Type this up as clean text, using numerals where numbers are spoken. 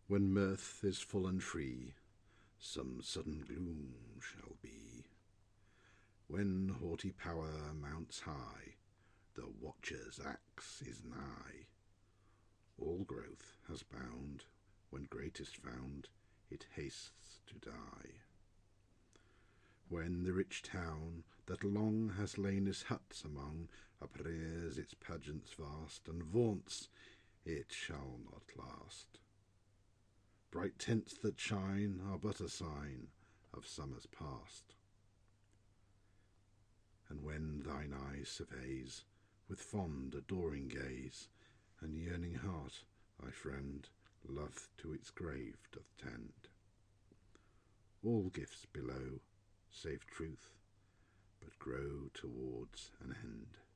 When mirth is full and free, some sudden gloom shall be. When haughty power mounts high, the watcher's axe is nigh. All growth has bound, when greatest found, it hastes to die. When the rich town, that long has lain his huts among, uprears its pageants vast, and vaunts it shall not last. Bright tents that shine are but a sign of summers past. And when thine eye surveys, with fond adoring gaze, and yearning heart, thy friend, love to its grave doth tend, all gifts below, save truth, but grow towards an end.